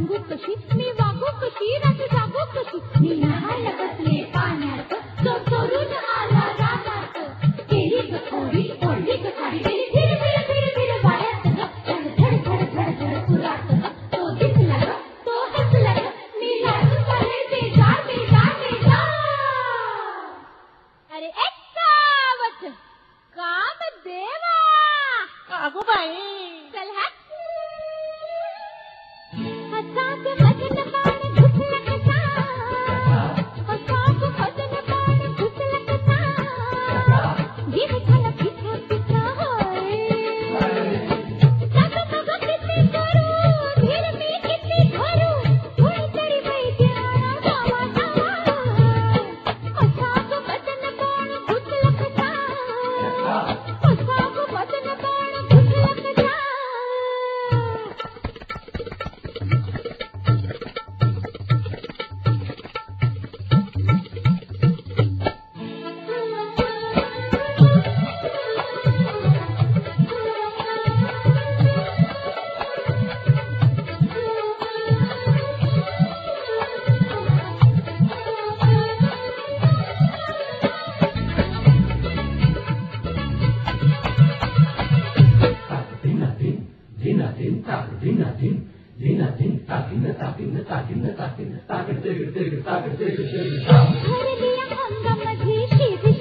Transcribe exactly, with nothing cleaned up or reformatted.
रंगू कशी मी वागू कशी रात्री जागू कशी मी नहायला बसले पाण्यात तो सोडून आला रानात केली ग थोडी ओढली ग साडी गेली फिर फिर फिर फिर वाड्यात ग धड धड धड धड धड पुरात ग तो दिसला ग तो हसला ग मी लागून पडले बेजार बेजार बेजार अरे एक्कावत काम देवा अगो बाई चल हा हसाक बदन बाण घुसला कसा हसाक बदन बाण घुसला कसा जीव झाला पिसा पिसा होय सग मग किती करू धीर मी किती धरू थोडी तरी वैद्य आणा जावा जावा हसाक बदन बाण घुसला कसा हसाक बदन बाण घुसला कसा ताकिन ताकिन ताकिन ताकिन ताकिन ताकिन ताकिन ताकिन भर दिया अंगामध्ये शिरशिर